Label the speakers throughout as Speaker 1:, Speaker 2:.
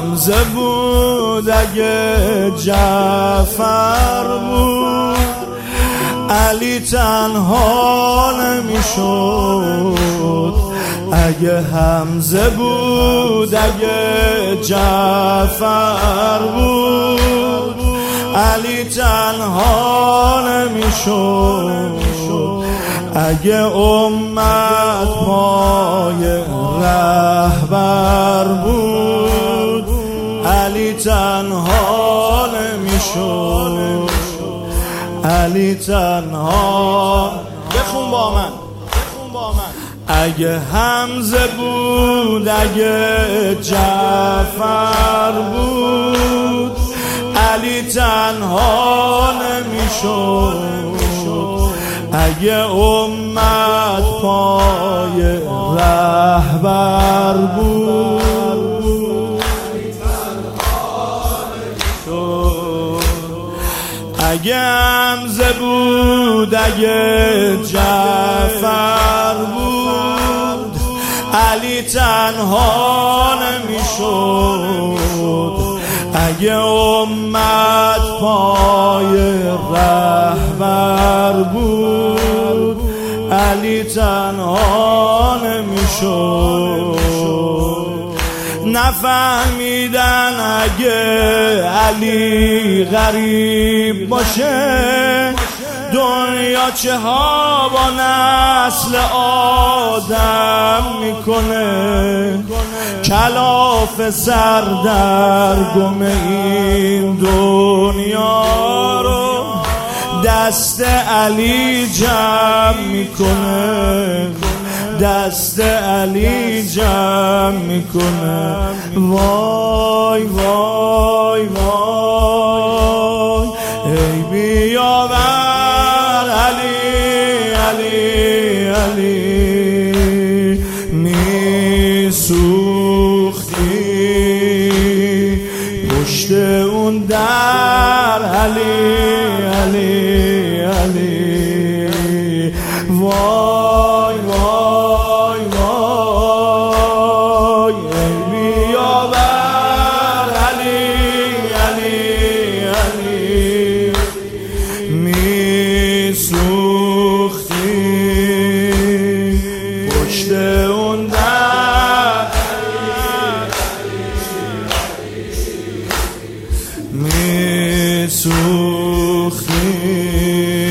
Speaker 1: حمزه بود، اگه جعفر بود، علی تنها نمیشد. اگه حمزه بود، اگه جعفر بود، علی تنها نمیشد. اگه امت پای رهبر بود، علی تنها نمیشد. علی تنها بخون با من. اگه حمزه بود، اگه جعفر بود، علی تنها نمیشد. اگه امت پای رهبر بود، اگه حمزه بود، اگه جعفر بود، علی تنها نمیشد. اگه امت پای رهبر بود، علی تنها نمیشد. نفهمیدن اگه علی غریب باشه، دنیا چه ها با نسل آدم میکنه. کلاف سر در گم این دنیا رو دست علی جمع میکنه. دست علی جمع میکنه. وای وای وای ای بیاور علی علی علی، می سوختی پشت اون در علی علی علی. وای وای وای ای بیاور علی علی علی، می سوختی پشت اون در، می سوختی.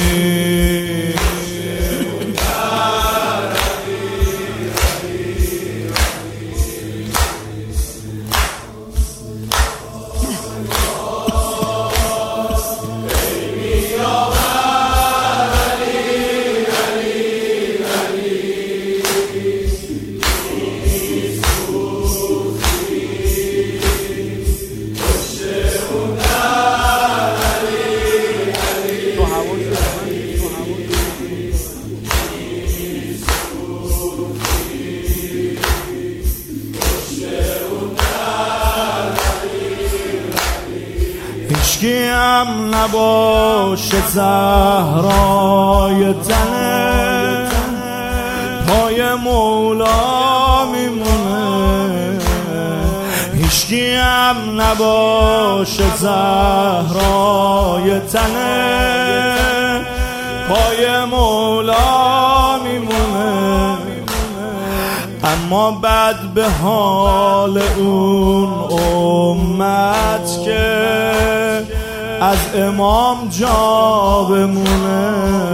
Speaker 1: هیچکیم نباشه زهرای تنه، پای مولا میمونه. هیچکیم نباشه زهرای تنه، پای مولا میمونه. اما بد به حال اون امت که از امام جا بمونه.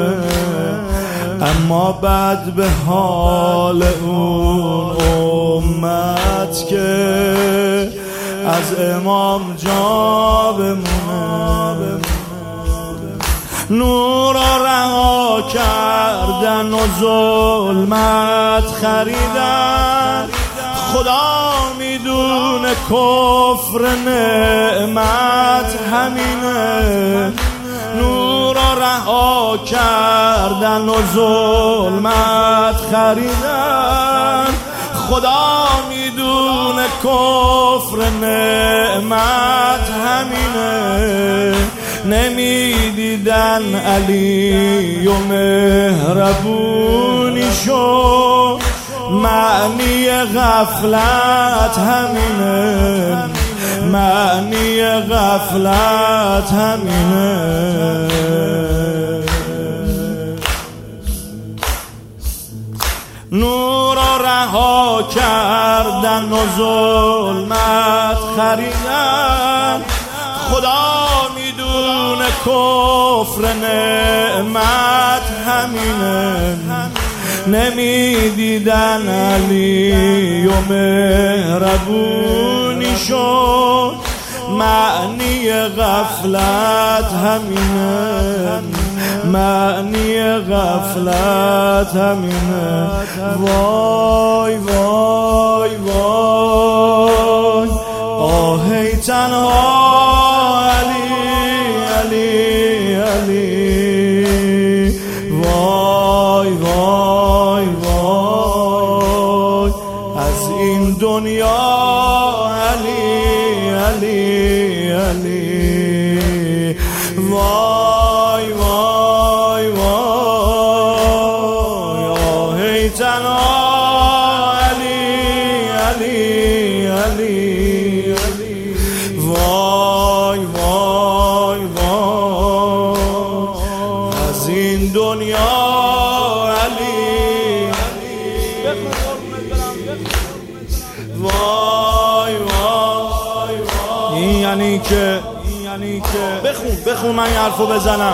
Speaker 1: اما بد به حال اون امت که از امام جا بمونه. نور را رها کردن و ظلمت خریدن، خدا میدونه کفر نعمت همینه. نور را رها کردن و ظلمت خریدن، خدا میدونه کفر نعمت همینه. نمیدیدن علی و مهربونیشو، معنی غفلت همینه. معنی غفلت همینه. نور رو رها کردن و ظلمت خریدن، خدا میدونه کفر نعمت همینه. نمیدیدن علی و مهربونی شد، معنی غفلت همینه. معنی غفلت همینه. وای وای وای آهی تنها علی علی علی. وای وای وای از این دنیا علی علی علی. وای وای وای آهی تنها علی علی علی. وای وای وای از این دنیا علی. وای وای این یعنی که بخون من این حرفو بزنم.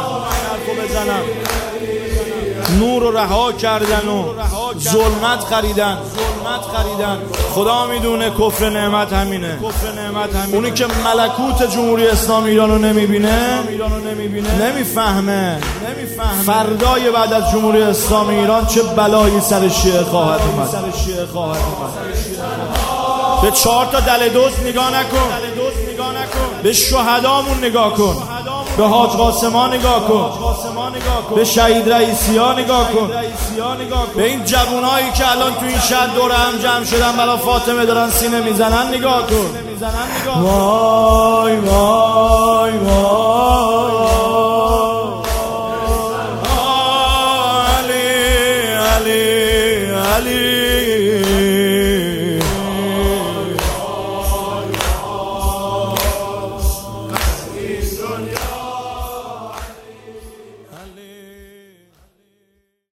Speaker 1: نور رو رها کردن و ظلمت خریدن، خدا میدونه کفر نعمت همینه. اونی که ملکوت جمهوری اسلامی ایرانو نمیبینه نمیفهمه فردای بعد از جمهوری اسلامی ایران چه بلایی سر شیعه خواهد اومد. به 4 تا دل دوست نگاه نکن، به شهدامون نگاه کن، به حاج قاسما نگاه کن، به شهید رئیسی ها نگاه کن، به این جوونایی که الان تو این شهر دور هم جمع شدن برای فاطمه دارن سینه میزنن نگاه کن. وای وای